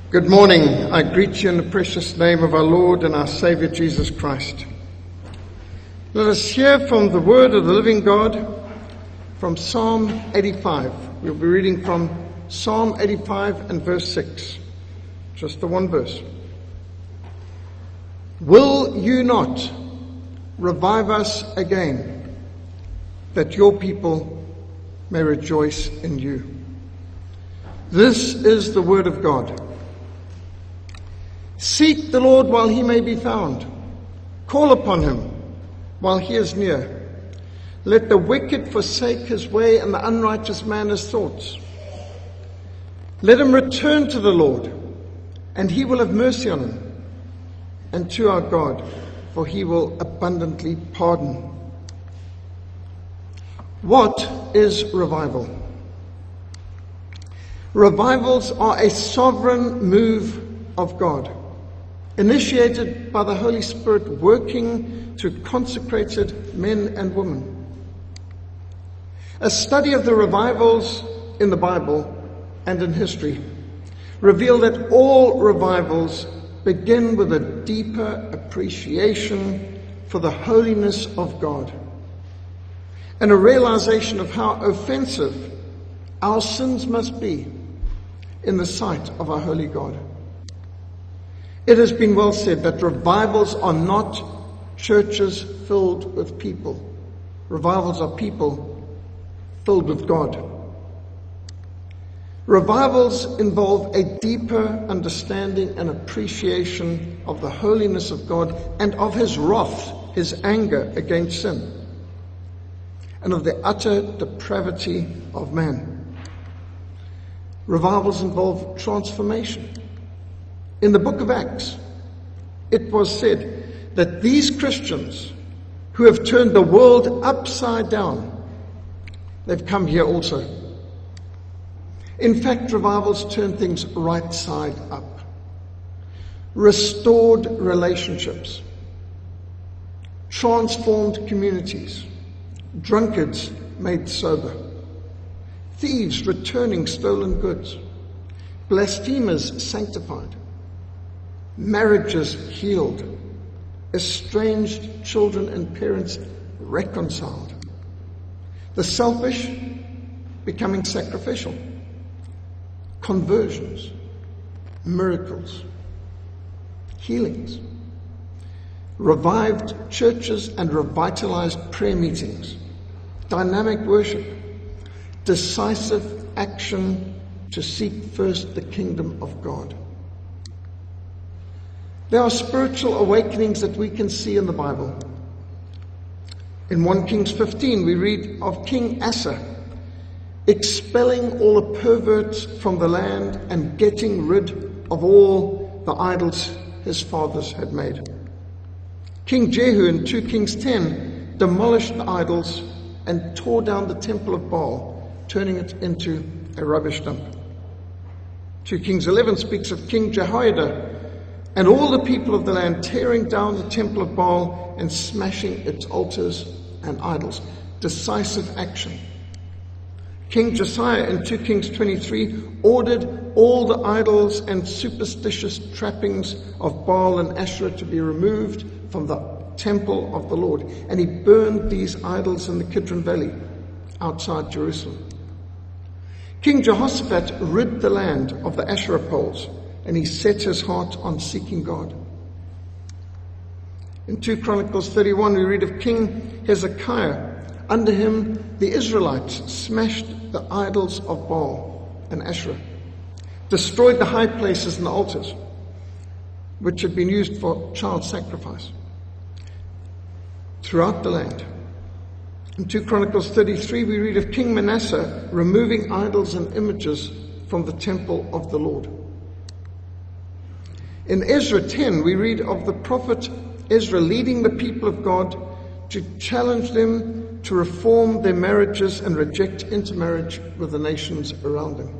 Good morning. I greet you in the precious name of our Lord and our Savior Jesus Christ. Let us hear from the word of the living God from Psalm 85. We'll be reading from Psalm 85 and verse 6. Just the one verse. Will you not revive us again, that your people may rejoice in you? This is the word of God. Seek the Lord while he may be found. Call upon him while he is near. Let the wicked forsake his way and the unrighteous man his thoughts. Let him return to the Lord, and he will have mercy on him, and to our God, for he will abundantly pardon. What is revival? Revivals are a sovereign move of God, initiated by the Holy Spirit working through consecrated men and women. A study of the revivals in the Bible and in history reveal that all revivals begin with a deeper appreciation for the holiness of God and a realization of how offensive our sins must be in the sight of our holy God. It has been well said that revivals are not churches filled with people. Revivals are people filled with God. Revivals involve a deeper understanding and appreciation of the holiness of God and of his wrath, his anger against sin, and of the utter depravity of man. Revivals involve transformation. In the book of Acts, it was said that these Christians who have turned the world upside down, they've come here also. In fact, revivals turn things right side up. Restored relationships, transformed communities, drunkards made sober, thieves returning stolen goods, blasphemers sanctified, marriages healed, estranged children and parents reconciled, the selfish becoming sacrificial, conversions, miracles, healings, revived churches and revitalized prayer meetings, dynamic worship, decisive action to seek first the kingdom of God. There are spiritual awakenings that we can see in the Bible. In 1 Kings 15, we read of King Asa expelling all the perverts from the land and getting rid of all the idols his fathers had made. King Jehu in 2 Kings 10 demolished the idols and tore down the temple of Baal, turning it into a rubbish dump. 2 Kings 11 speaks of King Jehoiada and all the people of the land tearing down the temple of Baal and smashing its altars and idols. Decisive action. King Josiah in 2 Kings 23 ordered all the idols and superstitious trappings of Baal and Asherah to be removed from the temple of the Lord. And he burned these idols in the Kidron Valley outside Jerusalem. King Jehoshaphat rid the land of the Asherah poles, and he set his heart on seeking God. In 2 Chronicles 31, we read of King Hezekiah. Under him, the Israelites smashed the idols of Baal and Asherah, destroyed the high places and the altars, which had been used for child sacrifice, throughout the land. In 2 Chronicles 33, we read of King Manasseh removing idols and images from the temple of the Lord. In Ezra 10, we read of the prophet Ezra leading the people of God to challenge them to reform their marriages and reject intermarriage with the nations around them.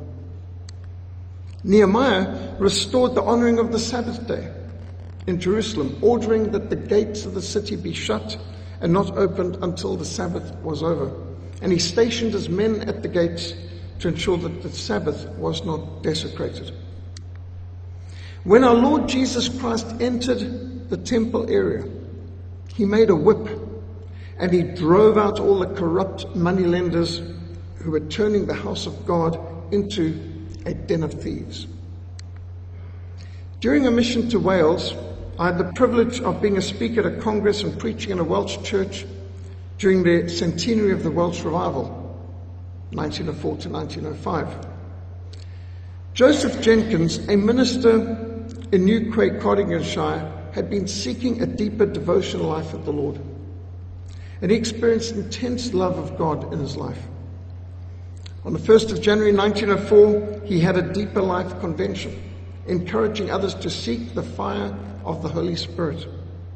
Nehemiah restored the honoring of the Sabbath day in Jerusalem, ordering that the gates of the city be shut and not opened until the Sabbath was over. And he stationed his men at the gates to ensure that the Sabbath was not desecrated. When our Lord Jesus Christ entered the temple area, he made a whip and he drove out all the corrupt moneylenders who were turning the house of God into a den of thieves. During a mission to Wales, I had the privilege of being a speaker at a congress and preaching in a Welsh church during the centenary of the Welsh Revival, 1904 to 1905. Joseph Jenkins, a minister in New Quay, Cardiganshire, had been seeking a deeper devotional life with the Lord. And he experienced intense love of God in his life. On the 1st of January 1904, he had a deeper life convention, encouraging others to seek the fire of the Holy Spirit.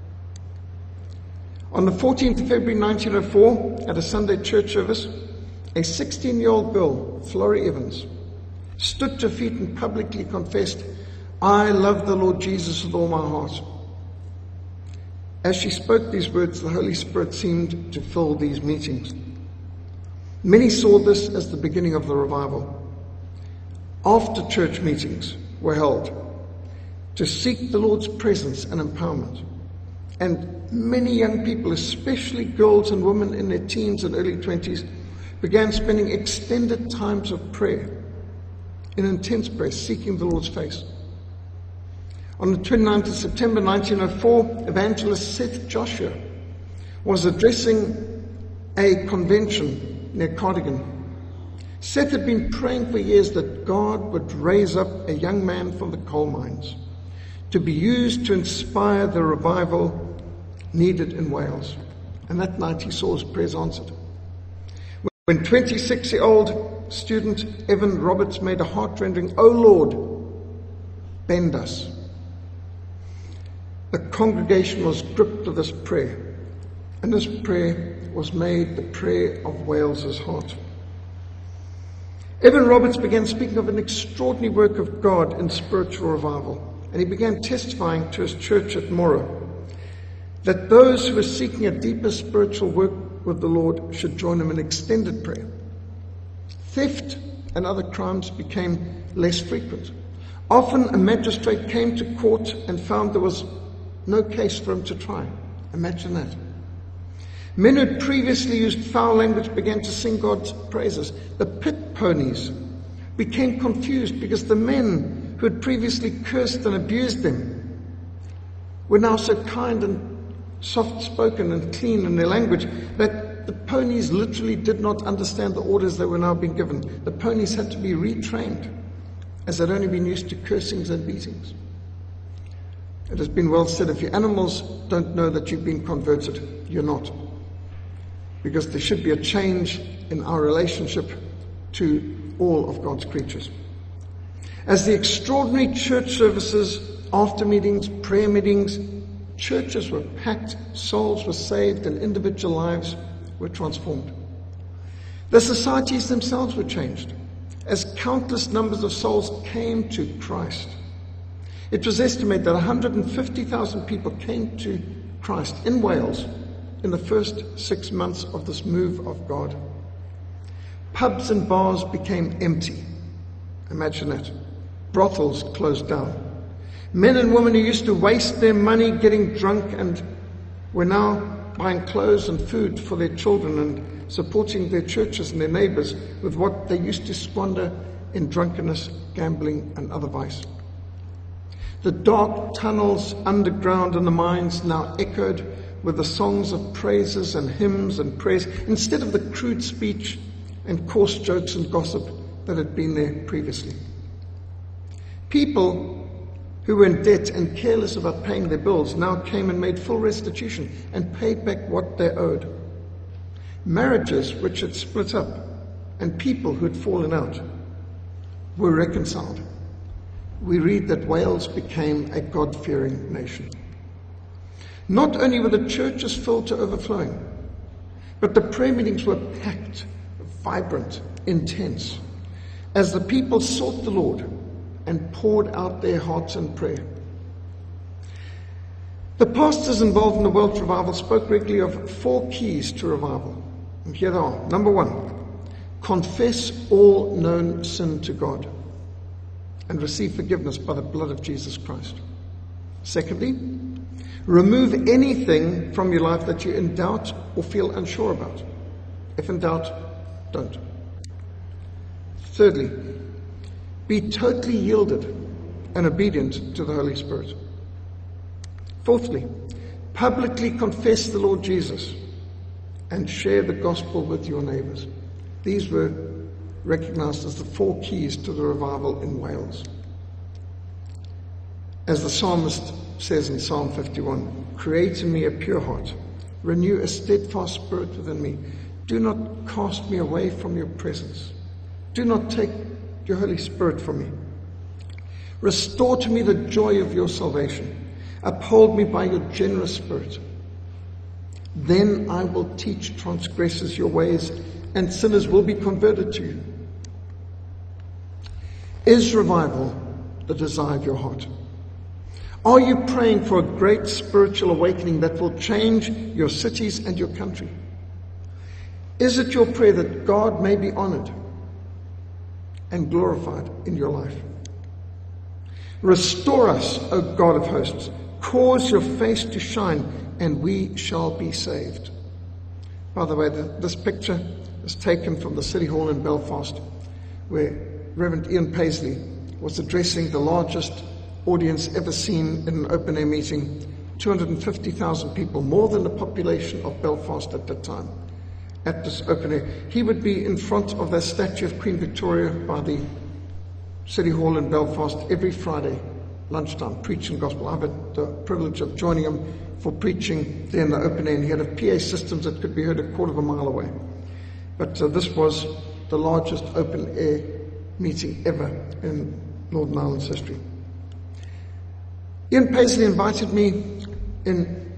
On the 14th of February 1904, at a Sunday church service, a 16-year-old girl, Florrie Evans, stood to her feet and publicly confessed, "I love the Lord Jesus with all my heart." As she spoke these words, the Holy Spirit seemed to fill these meetings. Many saw this as the beginning of the revival. After church meetings were held to seek the Lord's presence and empowerment. And many young people, especially girls and women in their teens and early 20s, began spending extended times of prayer, in intense prayer, seeking the Lord's face. On the 29th of September 1904, evangelist Seth Joshua was addressing a convention near Cardigan. Seth had been praying for years that God would raise up a young man from the coal mines to be used to inspire the revival needed in Wales. And that night he saw his prayers answered. When 26-year-old student Evan Roberts made a heart-rending, "Oh Lord, bend us," the congregation was gripped with this prayer. And this prayer was made the prayer of Wales's heart. Evan Roberts began speaking of an extraordinary work of God in spiritual revival. And he began testifying to his church at Morah that those who were seeking a deeper spiritual work with the Lord should join him in extended prayer. Theft and other crimes became less frequent. Often a magistrate came to court and found there was no case for him to try. Imagine that. Men who had previously used foul language began to sing God's praises. The pit ponies became confused because the men who had previously cursed and abused them were now so kind and soft-spoken and clean in their language that the ponies literally did not understand the orders they were now being given. The ponies had to be retrained, as they'd only been used to cursings and beatings. It has been well said, if your animals don't know that you've been converted, you're not. Because there should be a change in our relationship to all of God's creatures. As the extraordinary church services, after meetings, prayer meetings, churches were packed, souls were saved, and individual lives were transformed. The societies themselves were changed as countless numbers of souls came to Christ. It was estimated that 150,000 people came to Christ in Wales in the first 6 months of this move of God. Pubs and bars became empty. Imagine that. Brothels closed down. Men and women who used to waste their money getting drunk and were now buying clothes and food for their children and supporting their churches and their neighbors with what they used to squander in drunkenness, gambling, and other vice. The dark tunnels underground in the mines now echoed with the songs of praises and hymns and prayers instead of the crude speech and coarse jokes and gossip that had been there previously. People who were in debt and careless about paying their bills now came and made full restitution and paid back what they owed. Marriages which had split up and people who had fallen out were reconciled. We read that Wales became a God-fearing nation. Not only were the churches filled to overflowing, but the prayer meetings were packed, vibrant, intense, as the people sought the Lord and poured out their hearts in prayer. The pastors involved in the Welsh revival spoke regularly of 4 keys to revival. And here they are. Number 1, confess all known sin to God. and receive forgiveness by the blood of Jesus Christ. Secondly, remove anything from your life that you're in doubt or feel unsure about. If in doubt, don't. Thirdly, be totally yielded and obedient to the Holy Spirit. Fourthly, publicly confess the Lord Jesus and share the gospel with your neighbors. These were recognized as the 4 keys to the revival in Wales. As the psalmist says in Psalm 51, create in me a pure heart, renew a steadfast spirit within me. Do not cast me away from your presence. Do not take your Holy Spirit from me. Restore to me the joy of your salvation. Uphold me by your generous spirit. Then I will teach transgressors your ways, and sinners will be converted to you. Is revival the desire of your heart? Are you praying for a great spiritual awakening that will change your cities and your country? Is it your prayer that God may be honored and glorified in your life? Restore us, O God of hosts. Cause your face to shine, and we shall be saved. By the way, this picture is taken from the City Hall in Belfast, where Reverend Ian Paisley was addressing the largest audience ever seen in an open-air meeting, 250,000 people, more than the population of Belfast at that time, at this open-air. He would be in front of the statue of Queen Victoria by the City Hall in Belfast every Friday lunchtime, preaching gospel. I've had the privilege of joining him for preaching there in the open air, and he had a PA systems that could be heard a quarter of a mile away. But this was the largest open air meeting ever in Northern Ireland's history. Ian Paisley invited me in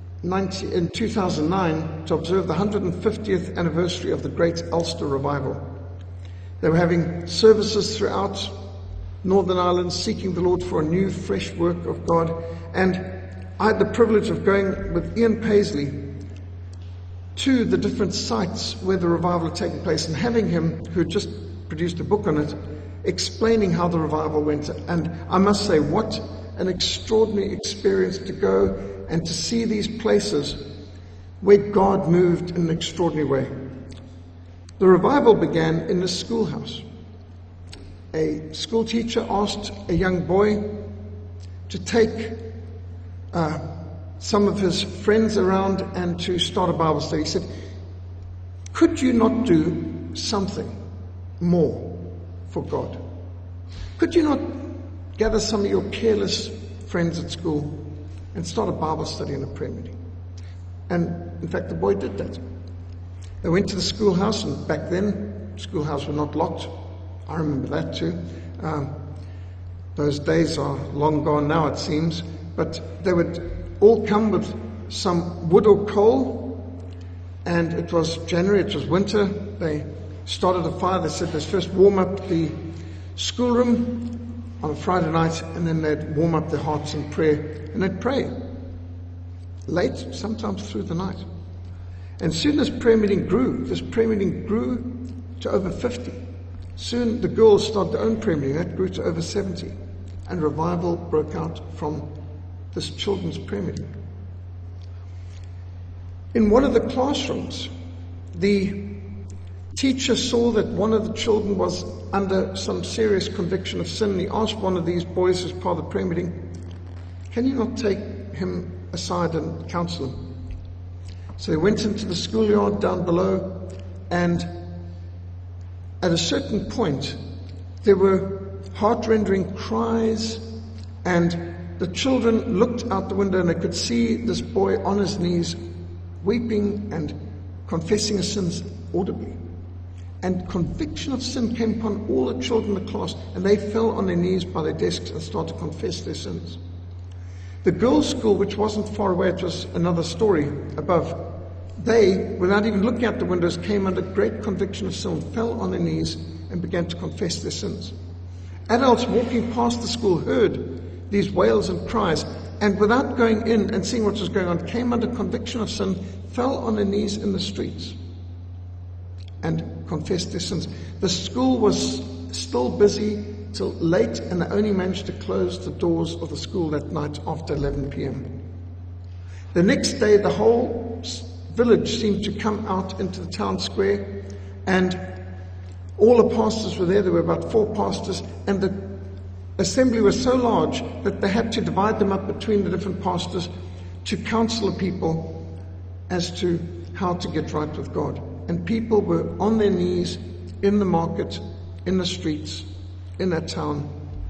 2009 to observe the 150th anniversary of the Great Ulster Revival. They were having services throughout Northern Ireland, seeking the Lord for a new, fresh work of God. And I had the privilege of going with Ian Paisley to the different sites where the revival had taken place, and having him, who had just produced a book on it, explaining how the revival went. And I must say, what an extraordinary experience to go and to see these places where God moved in an extraordinary way. The revival began in the schoolhouse. A school teacher asked a young boy to take some of his friends around and to start a Bible study. He said, could you not do something more for God? Could you not gather some of your careless friends at school and start a Bible study and a prayer meeting? And in fact, the boy did that. They went to the schoolhouse, and back then, schoolhouses were not locked. I remember that too. Those days are long gone now, it seems. But they would all come with some wood or coal, and it was January, it was winter. They started a fire. They said they'd first warm up the schoolroom on a Friday night, and then they'd warm up their hearts in prayer, and they'd pray late, sometimes through the night. And soon this prayer meeting grew. This prayer meeting grew to over 50. Soon the girls started their own prayer meeting. That grew to over 70. And revival broke out from this children's prayer meeting. In one of the classrooms, the teacher saw that one of the children was under some serious conviction of sin. He asked one of these boys as part of the prayer meeting, can you not take him aside and counsel him? So they went into the schoolyard down below, and at a certain point, there were heart-rending cries, and the children looked out the window and they could see this boy on his knees, weeping and confessing his sins audibly. And conviction of sin came upon all the children in the class, and they fell on their knees by their desks and started to confess their sins. The girls' school, which wasn't far away, it was another story above, they, without even looking out the windows, came under great conviction of sin, fell on their knees and began to confess their sins. Adults walking past the school heard these wails and cries, and without going in and seeing what was going on, came under conviction of sin, fell on their knees in the streets and confessed their sins. The school was still busy till late, and they only managed to close the doors of the school that night after 11 p.m. The next day, the whole village seemed to come out into the town square, and all the pastors were there. There were about 4 pastors, and the assembly was so large that they had to divide them up between the different pastors to counsel the people as to how to get right with God. And people were on their knees in the market, in the streets, in that town,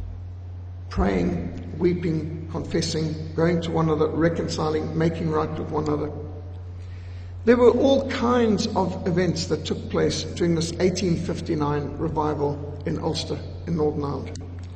praying, weeping, confessing, going to one another, reconciling, making right with one another. There were all kinds of events that took place during this 1859 revival in Ulster, in Northern Ireland.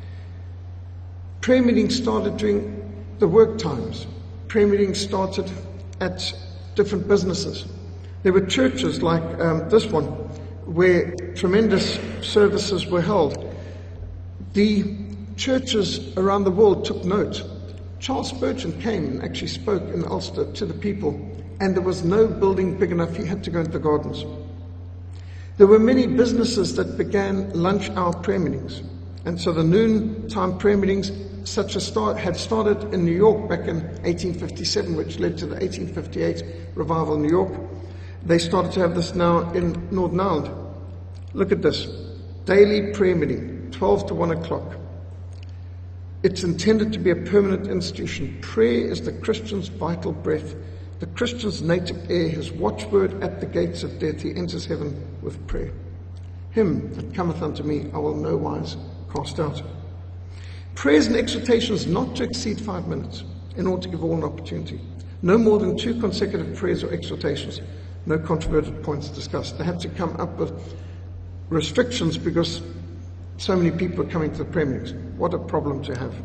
Prayer meetings started during the work times. Prayer meetings started at different businesses. There were churches like this one, where tremendous services were held. The churches around the world took note. Charles Spurgeon came and actually spoke in Ulster to the people, and there was no building big enough. He had to go into the gardens. There were many businesses that began lunch hour prayer meetings. And so the noontime prayer meetings, such as had started in New York back in 1857, which led to the 1858 revival in New York. They started to have this now in Northern Ireland. Look at this. Daily prayer meeting, 12 to 1 o'clock. It's intended to be a permanent institution. Prayer is the Christian's vital breath, the Christian's native air, his watchword at the gates of death. He enters heaven with prayer. Him that cometh unto me, I will no wise cast out. Prayers and exhortations not to exceed 5 minutes in order to give all an opportunity. No more than 2 consecutive prayers or exhortations. No controverted points discussed. They had to come up with restrictions because so many people were coming to the prayer meetings. What a problem to have.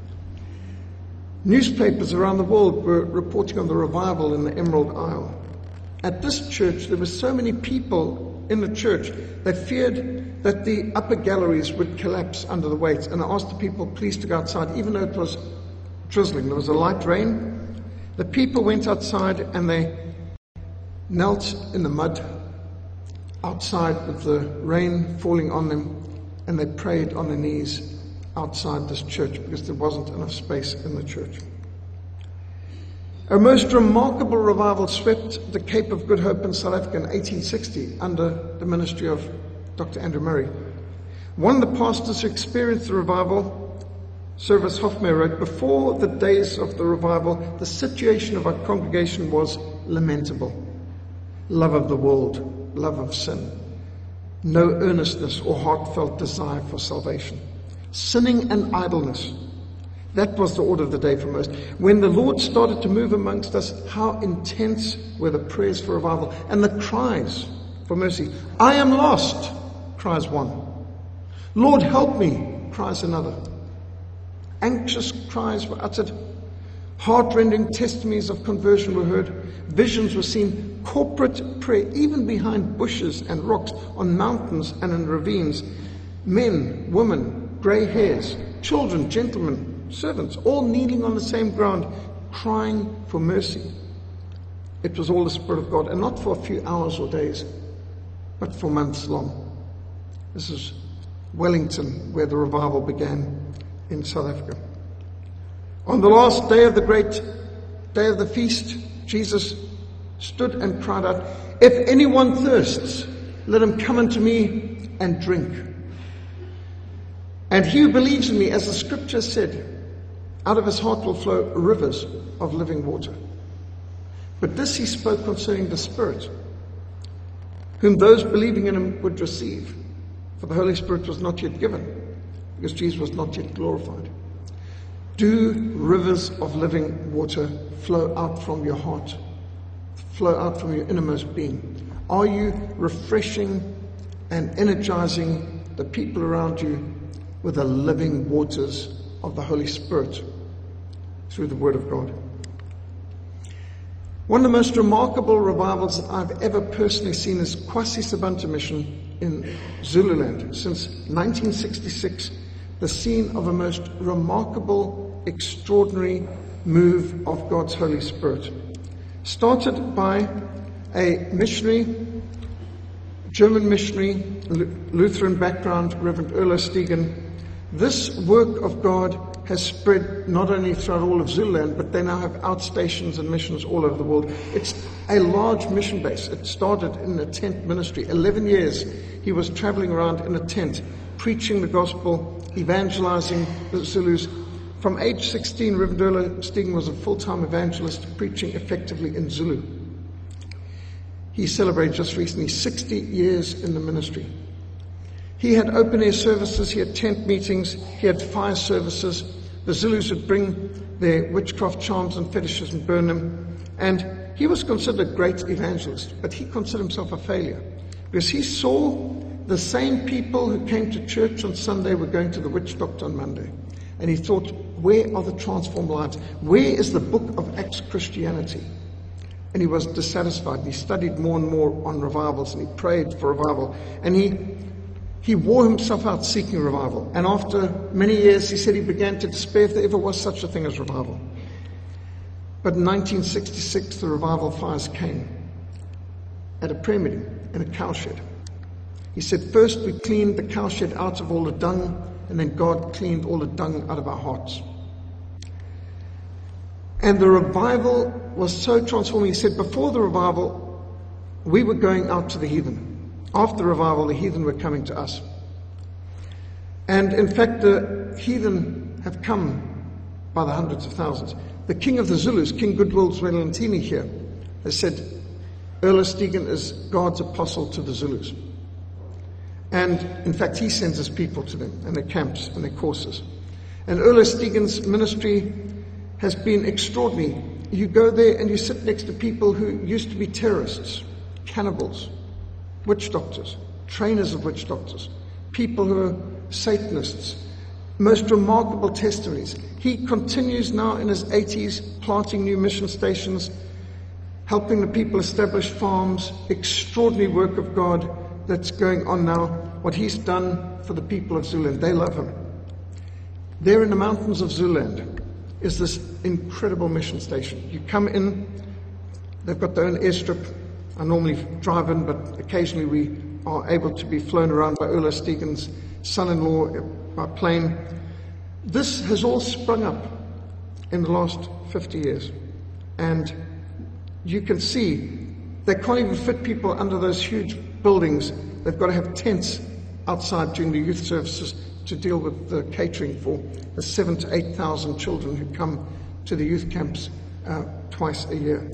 Newspapers around the world were reporting on the revival in the Emerald Isle. At this church, there were so many people in the church that feared that the upper galleries would collapse under the weight. And I asked the people, please, to go outside, even though it was drizzling. There was a light rain. The people went outside and they knelt in the mud outside with the rain falling on them, and they prayed on their knees outside this church because there wasn't enough space in the church. A most remarkable revival swept the Cape of Good Hope in South Africa in 1860 under the ministry of Dr. Andrew Murray. One of the pastors who experienced the revival, Service Hofmeyr, wrote, before the days of the revival, the situation of our congregation was lamentable. Love of the world, love of sin, no earnestness or heartfelt desire for salvation, sinning and idleness. That was the order of the day for most. When the Lord started to move amongst us, how intense were the prayers for revival and the cries for mercy. I am lost, cries one. Lord, help me, cries another. Anxious cries were uttered. Heart-rending testimonies of conversion were heard. Visions were seen. Corporate prayer, even behind bushes and rocks, on mountains and in ravines. Men, women, grey hairs, children, gentlemen, servants, all kneeling on the same ground, crying for mercy. It was all the Spirit of God, and not for a few hours or days, but for months long. This is Wellington, where the revival began in South Africa. On the last day of the great day of the feast, Jesus stood and cried out, if anyone thirsts, let him come unto me and drink. And he who believes in me, as the scripture said, out of his heart will flow rivers of living water. But this he spoke concerning the Spirit, whom those believing in him would receive. For the Holy Spirit was not yet given, because Jesus was not yet glorified. Do rivers of living water flow out from your heart? Flow out from your innermost being? Are you refreshing and energizing the people around you with the living waters of the Holy Spirit through the Word of God? One of the most remarkable revivals that I've ever personally seen is Kwasi Sabanta Mission in Zululand. Since 1966, the scene of a most remarkable, extraordinary move of God's Holy Spirit. Started by a missionary, German missionary, Lutheran background, Reverend Erlo Stegen, This work of God has spread not only throughout all of Zululand, but they now have outstations and missions all over the world. It's a large mission base. It started in a tent ministry. 11 years he was traveling around in a tent, preaching the gospel, evangelizing the Zulus. From age 16, Reverend Ola Stegen was a full-time evangelist, preaching effectively in Zulu. He celebrated just recently 60 years in the ministry. He had open-air services, he had tent meetings, he had fire services. The Zulus would bring their witchcraft charms and fetishes and burn them. And he was considered a great evangelist, but he considered himself a failure because he saw the same people who came to church on Sunday were going to the witch doctor on Monday. And he thought, where are the transformed lives? Where is the book of Acts Christianity? And he was dissatisfied. He studied more and more on revivals, and he prayed for revival. And he wore himself out seeking revival. And after many years, he said he began to despair if there ever was such a thing as revival. But in 1966, the revival fires came at a prayer meeting in a cowshed. He said, first we cleaned the cowshed out of all the dung, and then God cleaned all the dung out of our hearts. And the revival was so transforming. He said, before the revival, we were going out to the heathen. After the revival, the heathen were coming to us. And in fact, the heathen have come by the hundreds of thousands. The king of the Zulus, King Goodwill Zwelithini here, has said, Ola Stegen is God's apostle to the Zulus. And in fact, he sends his people to them and their camps and their courses. And Ola Stegen's ministry has been extraordinary. You go there and you sit next to people who used to be terrorists, cannibals, witch doctors, trainers of witch doctors, people who are Satanists. Most remarkable testimonies. He continues now in his 80s, planting new mission stations, helping the people establish farms. Extraordinary work of God that's going on now. What he's done for the people of Zululand, they love him. There in the mountains of Zululand is this incredible mission station. You come in, they've got their own airstrip. I normally drive in, but occasionally we are able to be flown around by Ola Stegen's son-in-law by plane. This has all sprung up in the last 50 years. And you can see they can't even fit people under those huge buildings. They've got to have tents outside during the youth services to deal with the catering for the 7,000 to 8,000 children who come to the youth camps twice a year.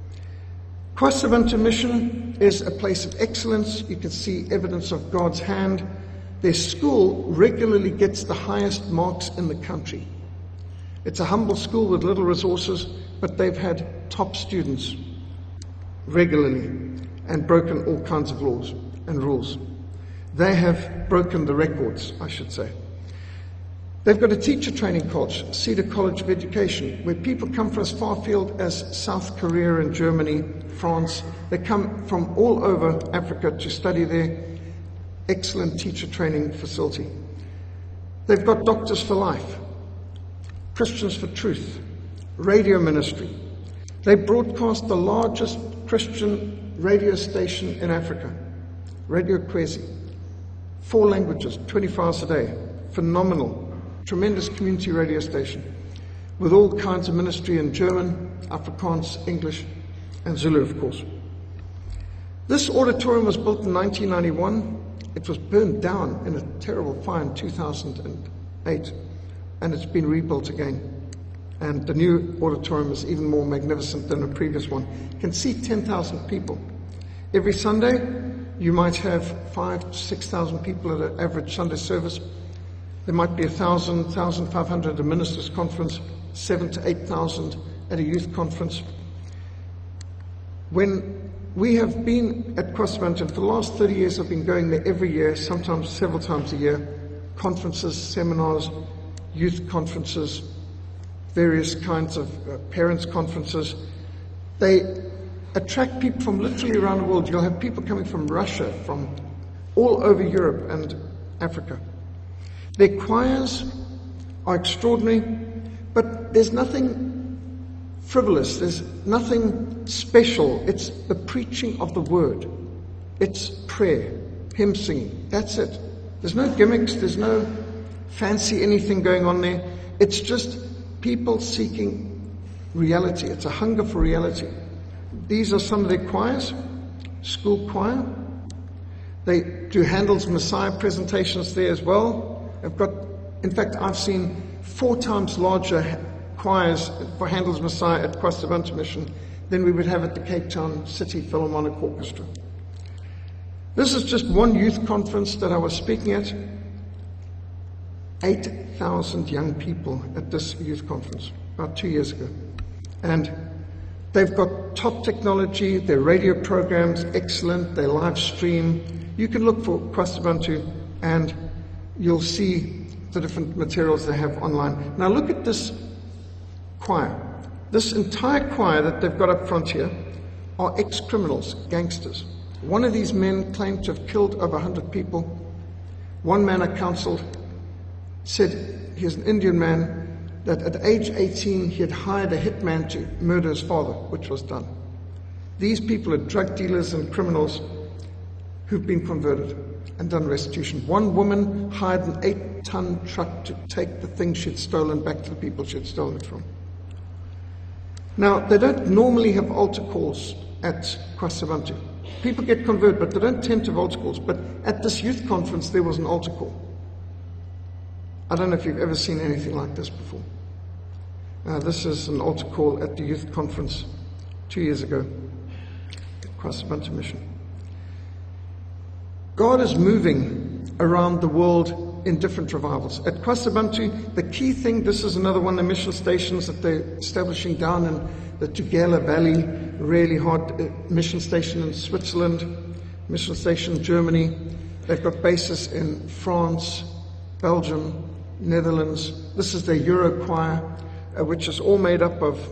KwaZulu Mission is a place of excellence. You can see evidence of God's hand. Their school regularly gets the highest marks in the country. It's a humble school with little resources, but they've had top students regularly and broken all kinds of laws and rules. They have broken the records, I should say. They've got a teacher training college, Cedar College of Education, where people come from as far afield as South Korea and Germany, France. They come from all over Africa to study there. Excellent teacher training facility. They've got Doctors for Life, Christians for Truth, radio ministry. They broadcast the largest Christian radio station in Africa, Radio Kwezi. 4 languages, 24 hours a day. Phenomenal. Tremendous community radio station with all kinds of ministry in German, Afrikaans, English, and Zulu, of course. This auditorium was built in 1991. It was burned down in a terrible fire in 2008, and it's been rebuilt again. And the new auditorium is even more magnificent than the previous one. It can seat 10,000 people. Every Sunday, you might have 5,000 to 6,000 people at an average Sunday service. There might be 1,000, 1,500 at a minister's conference, 7,000 to 8,000 at a youth conference. When we have been at KwaZulu for the last 30 years, I've been going there every year, sometimes several times a year. Conferences, seminars, youth conferences, various kinds of parents' conferences. They attract people from literally around the world. You'll have people coming from Russia, from all over Europe and Africa. Their choirs are extraordinary, but there's nothing frivolous, there's nothing special. It's the preaching of the word. It's prayer, hymn singing. That's it. There's no gimmicks, there's no fancy anything going on there. It's just people seeking reality. It's a hunger for reality. These are some of their choirs. School choir. They do Handel's Messiah presentations there as well. In fact, I've seen 4 times larger choirs for Handel's Messiah at Kwasabuntu Mission than we would have at the Cape Town City Philharmonic Orchestra. This is just one youth conference that I was speaking at. 8,000 young people at this youth conference about 2 years ago. And they've got top technology, their radio programs excellent, they live stream. You can look for Kwasabuntu and you'll see the different materials they have online. Now look at this choir. This entire choir that they've got up front here are ex-criminals, gangsters. One of these men claimed to have killed over 100 people. One man I counseled said he's an Indian man, that at age 18 he had hired a hitman to murder his father, which was done. These people are drug dealers and criminals who've been converted and done restitution. One woman hired an 8-ton truck to take the things she'd stolen back to the people she'd stolen it from. Now, they don't normally have altar calls at Kwasabuntu. People get converted, but they don't tend to have altar calls. But at this youth conference, there was an altar call. I don't know if you've ever seen anything like this before. This is an altar call at the youth conference 2 years ago at Kwasabuntu Mission. God is moving around the world in different revivals. At Kwasabuntu, the key thing, this is another one of the mission stations that they're establishing down in the Tugela Valley, really hard mission station in Switzerland, mission station in Germany. They've got bases in France, Belgium, Netherlands. This is their Euro choir, which is all made up of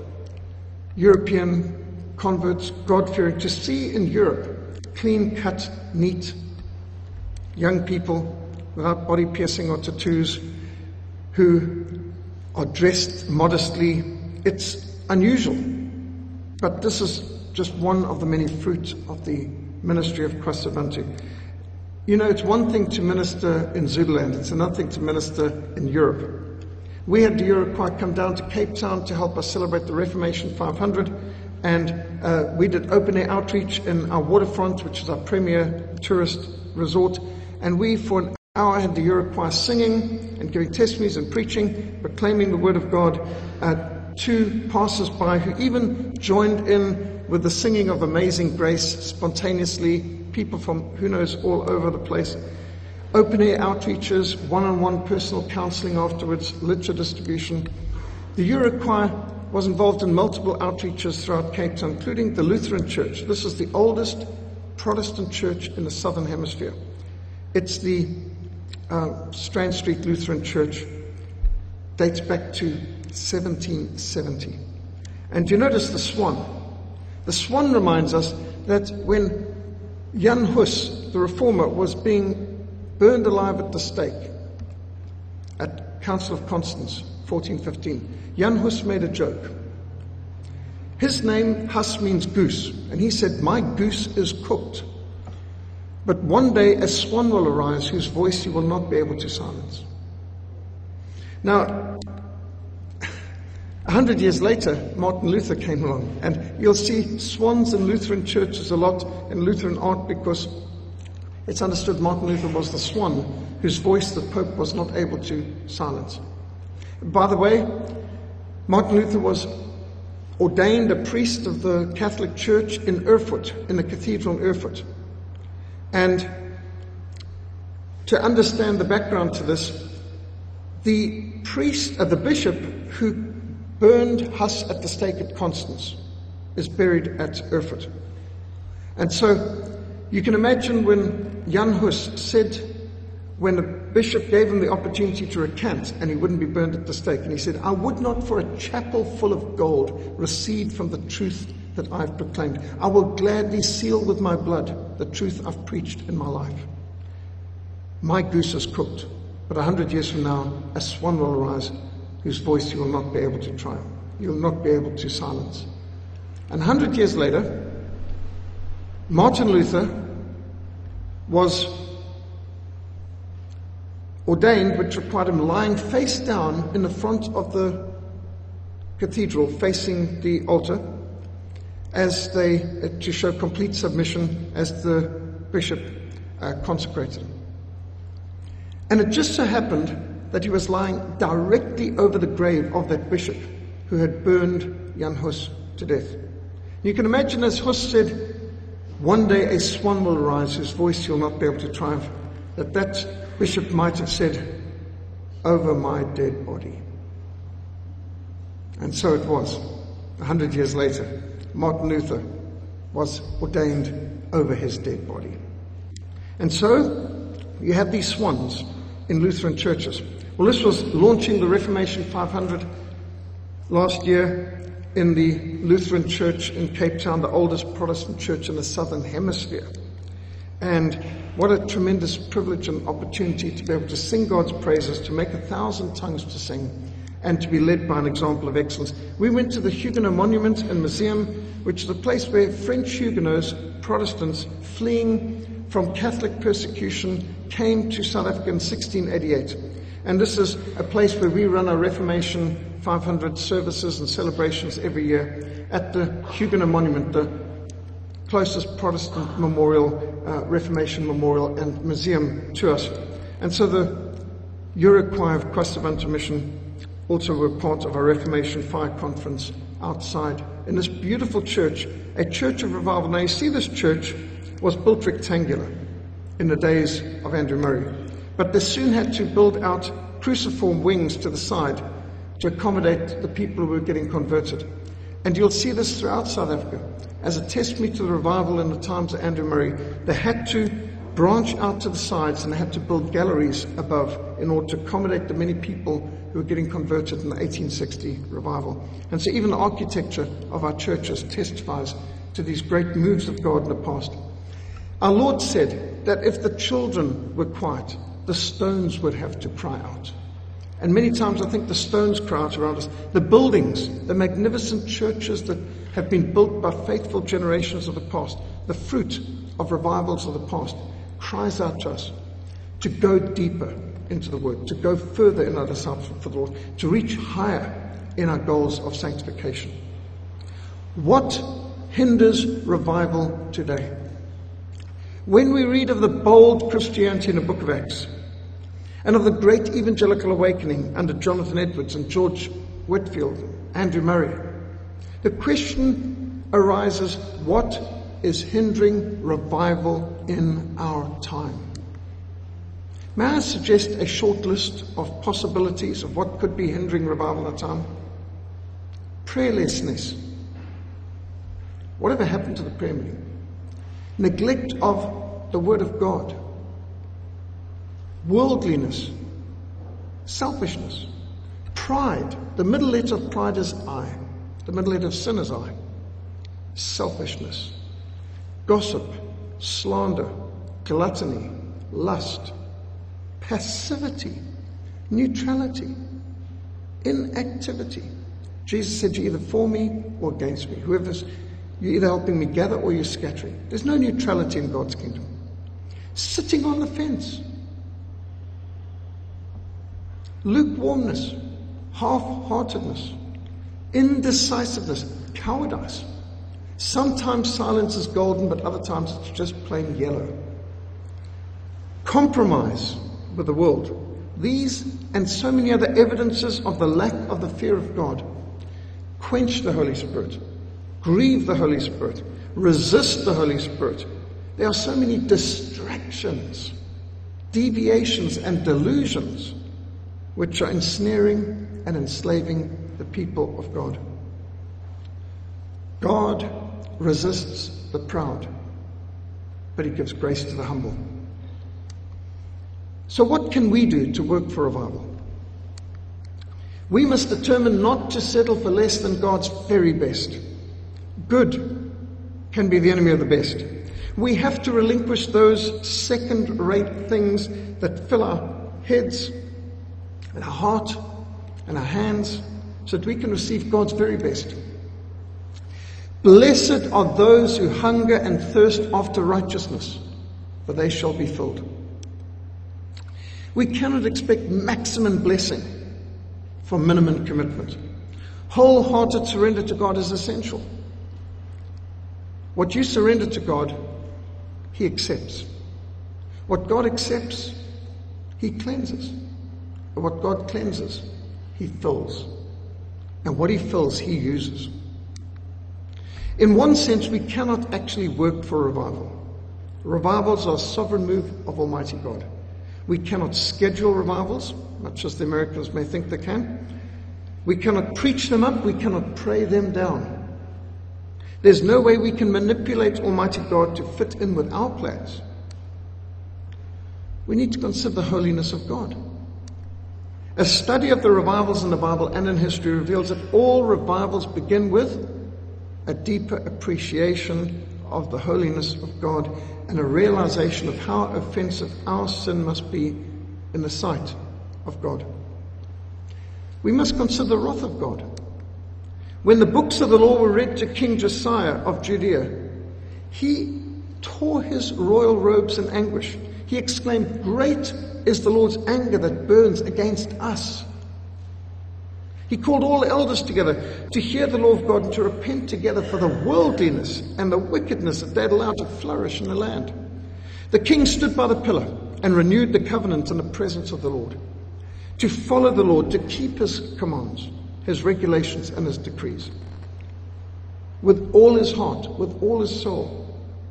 European converts, God-fearing. To see in Europe clean-cut, neat young people without body piercing or tattoos who are dressed modestly, it's unusual. But this is just one of the many fruits of the ministry of Kwasabuntu. You know, it's one thing to minister in Zululand, it's another thing to minister in Europe. We had the Euro Choir come down to Cape Town to help us celebrate the Reformation 500, and we did open-air outreach in our waterfront, which is our premier tourist resort, and we, for an hour, had the Euro Choir singing and giving testimonies and preaching, proclaiming the Word of God to passers-by who even joined in with the singing of Amazing Grace spontaneously. People from who knows all over the place. Open-air outreaches, one-on-one personal counseling afterwards, literature distribution. The Euro Choir was involved in multiple outreaches throughout Cape Town, including the Lutheran Church. This is the oldest Protestant church in the Southern Hemisphere. It's the Strand Street Lutheran Church. Dates back to 1770. And you notice the swan. The swan reminds us that when Jan Hus, the reformer, was being burned alive at the stake at Council of Constance, 1415. Jan Hus made a joke. His name, Hus, means goose, and he said, "My goose is cooked. But one day a swan will arise whose voice you will not be able to silence." Now, 100 years later, Martin Luther came along, and you'll see swans in Lutheran churches a lot in Lutheran art because it's understood Martin Luther was the swan whose voice the Pope was not able to silence. By the way, Martin Luther was ordained a priest of the Catholic Church in Erfurt, in the cathedral in Erfurt. And to understand the background to this, the bishop who burned Hus at the stake at Constance is buried at Erfurt. And so you can imagine when Jan Hus said, when the bishop gave him the opportunity to recant and he wouldn't be burned at the stake, and he said, "I would not for a chapel full of gold recede from the truth that I've proclaimed. I will gladly seal with my blood the truth I've preached in my life. My goose is cooked, but 100 years from now, a swan will arise whose voice you will not be able to triumph. You will not be able to silence." And 100 years later, Martin Luther was ordained, which required him lying face down in the front of the cathedral, facing the altar, to show complete submission as the bishop consecrated him. And it just so happened that he was lying directly over the grave of that bishop who had burned Jan Hus to death. You can imagine, as Hus said, one day a swan will arise whose voice you'll not be able to triumph, that bishop might have said, over my dead body. And so it was. 100 years later, Martin Luther was ordained over his dead body. And so you have these swans in Lutheran churches. Well, this was launching the Reformation 500 last year in the Lutheran Church in Cape Town, the oldest Protestant church in the Southern Hemisphere. And what a tremendous privilege and opportunity to be able to sing God's praises, to make 1,000 tongues to sing, and to be led by an example of excellence. We went to the Huguenot Monument and Museum, which is a place where French Huguenots, Protestants, fleeing from Catholic persecution, came to South Africa in 1688. And this is a place where we run our Reformation 500 services and celebrations every year at the Huguenot Monument, the closest Protestant memorial, Reformation memorial and museum to us. And so the Uruguay of Quastavanta Mission also were part of our Reformation Fire Conference outside in this beautiful church, a church of revival. Now you see, this church was built rectangular in the days of Andrew Murray, but they soon had to build out cruciform wings to the side to accommodate the people who were getting converted. And you'll see this throughout South Africa. As a testimony to the revival in the times of Andrew Murray, they had to branch out to the sides and they had to build galleries above in order to accommodate the many people who were getting converted in the 1860 revival. And so even the architecture of our churches testifies to these great moves of God in the past. Our Lord said that if the children were quiet, the stones would have to cry out. And many times I think the stones cry out around us. The buildings, the magnificent churches that have been built by faithful generations of the past, the fruit of revivals of the past, cries out to us to go deeper into the Word, to go further in our discipleship for the Lord, to reach higher in our goals of sanctification. What hinders revival today? When we read of the bold Christianity in the book of Acts, and of the great evangelical awakening under Jonathan Edwards and George Whitefield, Andrew Murray, the question arises, what is hindering revival in our time? May I suggest a short list of possibilities of what could be hindering revival in our time? Prayerlessness. Whatever happened to the prayer meeting? Neglect of the Word of God. Worldliness, selfishness, pride. The middle letter of pride is I. The middle letter of sin is I. Selfishness, gossip, slander, gluttony, lust, passivity, neutrality, inactivity. Jesus said, you're either for me or against me. You're either helping me gather or you're scattering. There's no neutrality in God's kingdom. Sitting on the fence. Lukewarmness, half-heartedness, indecisiveness, cowardice. Sometimes silence is golden, but other times it's just plain yellow. Compromise with the world. These and so many other evidences of the lack of the fear of God quench the Holy Spirit, grieve the Holy Spirit, resist the Holy Spirit. There are so many distractions, deviations, and delusions which are ensnaring and enslaving the people of God. God resists the proud, but he gives grace to the humble. So what can we do to work for revival? We must determine not to settle for less than God's very best. Good can be the enemy of the best. We have to relinquish those second-rate things that fill our heads and our heart and our hands so that we can receive God's very best. Blessed are those who hunger and thirst after righteousness, for they shall be filled. We cannot expect maximum blessing for minimum commitment. Wholehearted surrender to God is essential. What you surrender to God, He accepts. What God accepts, He cleanses. And what God cleanses, He fills. And what He fills, He uses. In one sense, we cannot actually work for revival. Revivals are a sovereign move of Almighty God. We cannot schedule revivals, much as the Americans may think they can. We cannot preach them up. We cannot pray them down. There's no way we can manipulate Almighty God to fit in with our plans. We need to consider the holiness of God. A study of the revivals in the Bible and in history reveals that all revivals begin with a deeper appreciation of the holiness of God and a realization of how offensive our sin must be in the sight of God. We must consider the wrath of God. When the books of the law were read to King Josiah of Judea, he tore his royal robes in anguish. He exclaimed, "Great is the Lord's anger that burns against us." He called all elders together to hear the law of God and to repent together for the worldliness and the wickedness that they had allowed to flourish in the land. The king stood by the pillar and renewed the covenant in the presence of the Lord, to follow the Lord, to keep His commands, His regulations and His decrees, with all his heart, with all his soul.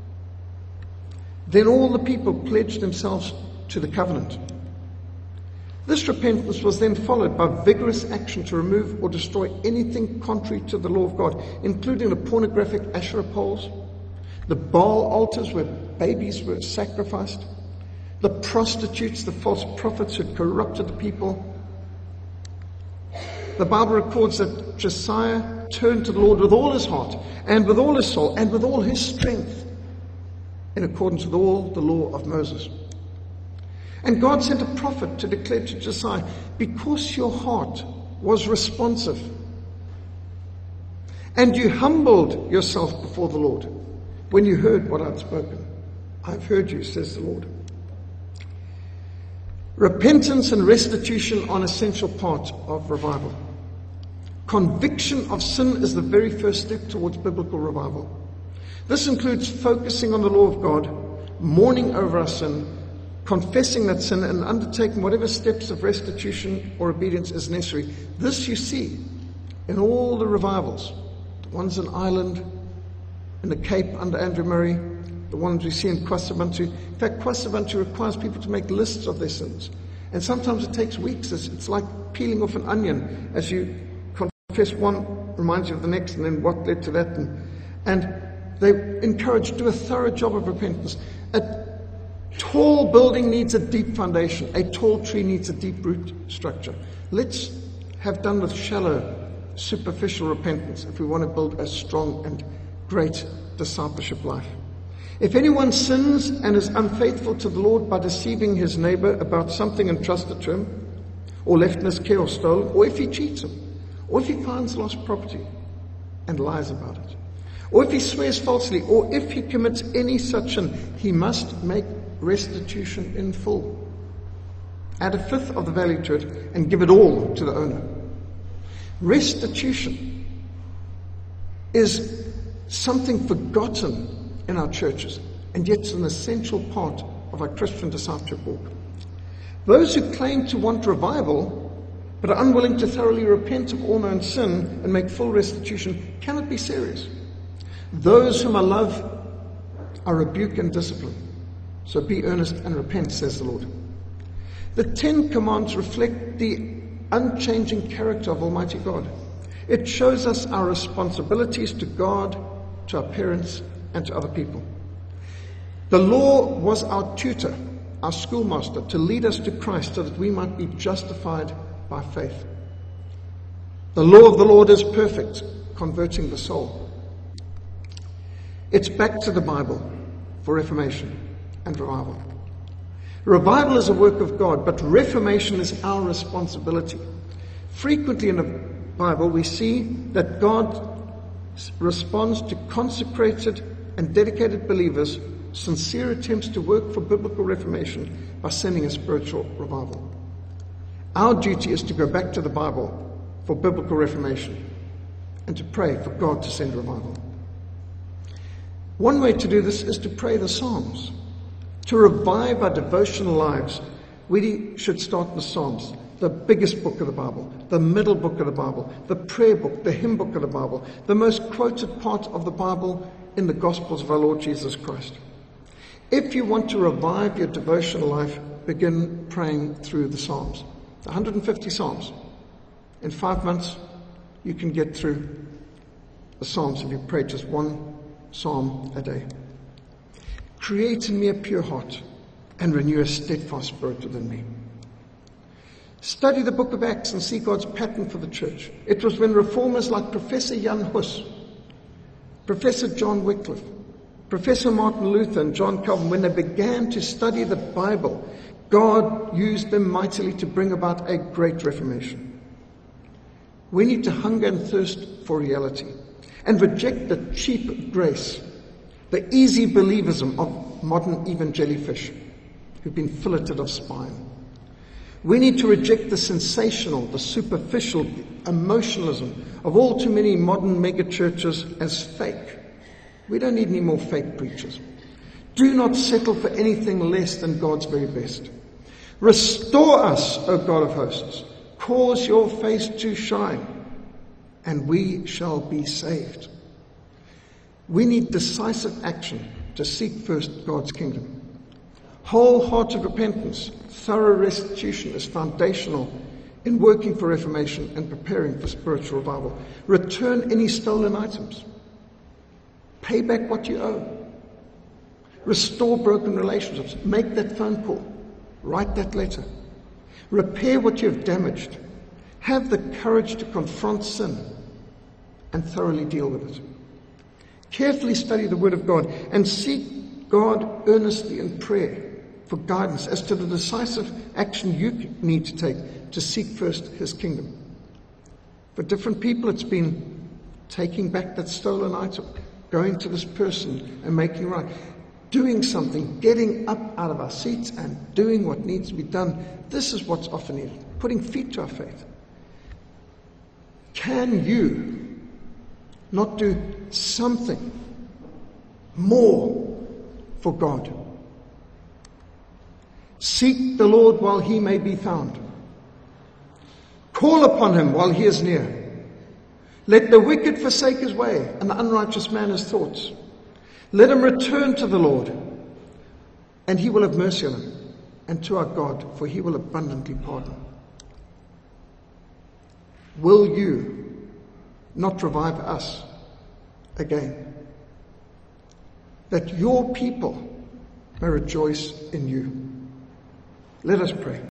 Then all the people pledged themselves to the covenant. This repentance was then followed by vigorous action to remove or destroy anything contrary to the law of God, including the pornographic Asherah poles, the Baal altars where babies were sacrificed, the prostitutes, the false prophets who corrupted the people. The Bible records that Josiah turned to the Lord with all his heart and with all his soul and with all his strength, in accordance with all the law of Moses. And God sent a prophet to declare to Josiah, because your heart was responsive and you humbled yourself before the Lord when you heard what I'd spoken. I've heard you, says the Lord. Repentance and restitution are an essential part of revival. Conviction of sin is the very first step towards biblical revival. This includes focusing on the law of God, mourning over our sin, confessing that sin, and undertaking whatever steps of restitution or obedience is necessary. This you see in all the revivals, the ones in Ireland, in the Cape under Andrew Murray, the ones we see in Kwasibantu. In fact, Kwasibantu requires people to make lists of their sins. And sometimes it takes weeks. It's like peeling off an onion. As you confess one, reminds you of the next, and then what led to that. And they encourage, do a thorough job of repentance. A tall building needs a deep foundation. A tall tree needs a deep root structure. Let's have done with shallow, superficial repentance if we want to build a strong and great discipleship life. If anyone sins and is unfaithful to the Lord by deceiving his neighbor about something entrusted to him, or left in his care or stolen, or if he cheats him, or if he finds lost property and lies about it, or if he swears falsely, or if he commits any such sin, he must make restitution in full. Add a fifth of the value to it and give it all to the owner. Restitution is something forgotten in our churches, and yet it's an essential part of our Christian discipleship walk. Those who claim to want revival but are unwilling to thoroughly repent of all known sin and make full restitution cannot be serious. Those whom I love I rebuke and discipline. So be earnest and repent, says the Lord. The 10 Commandments reflect the unchanging character of Almighty God. It shows us our responsibilities to God, to our parents, and to other people. The law was our tutor, our schoolmaster, to lead us to Christ so that we might be justified by faith. The law of the Lord is perfect, converting the soul. It's back to the Bible for reformation and revival. Revival is a work of God, but reformation is our responsibility. Frequently in the Bible, we see that God responds to consecrated and dedicated believers' sincere attempts to work for biblical reformation by sending a spiritual revival. Our duty is to go back to the Bible for biblical reformation and to pray for God to send revival. One way to do this is to pray the Psalms. To revive our devotional lives, we should start in the Psalms, the biggest book of the Bible, the middle book of the Bible, the prayer book, the hymn book of the Bible, the most quoted part of the Bible in the Gospels of our Lord Jesus Christ. If you want to revive your devotional life, begin praying through the Psalms. 150 Psalms. In 5 months, you can get through the Psalms if you pray just one Psalm a day. Create in me a pure heart and renew a steadfast spirit within me. Study the book of Acts and see God's pattern for the church. It was when reformers like Professor Jan Hus, Professor John Wycliffe, Professor Martin Luther and John Calvin, when they began to study the Bible, God used them mightily to bring about a great reformation. We need to hunger and thirst for reality and reject the cheap grace, the easy believism of modern evangelifish who've been filleted of spine. We need to reject the sensational, the superficial emotionalism of all too many modern megachurches as fake. We don't need any more fake preachers. Do not settle for anything less than God's very best. Restore us, O God of hosts. Cause your face to shine, and we shall be saved. We need decisive action to seek first God's kingdom. Wholehearted repentance, thorough restitution is foundational in working for reformation and preparing for spiritual revival. Return any stolen items. Pay back what you owe. Restore broken relationships. Make that phone call. Write that letter. Repair what you have damaged. Have the courage to confront sin and thoroughly deal with it. Carefully study the Word of God and seek God earnestly in prayer for guidance as to the decisive action you need to take to seek first His kingdom. For different people, it's been taking back that stolen item, going to this person and making right, doing something, getting up out of our seats and doing what needs to be done. This is what's often needed, putting feet to our faith. Can you not do something more for God? Seek the Lord while He may be found. Call upon Him while He is near. Let the wicked forsake his way and the unrighteous man his thoughts. Let him return to the Lord, and He will have mercy on him, and to our God, for He will abundantly pardon. Will you not revive us again, that your people may rejoice in you? Let us pray.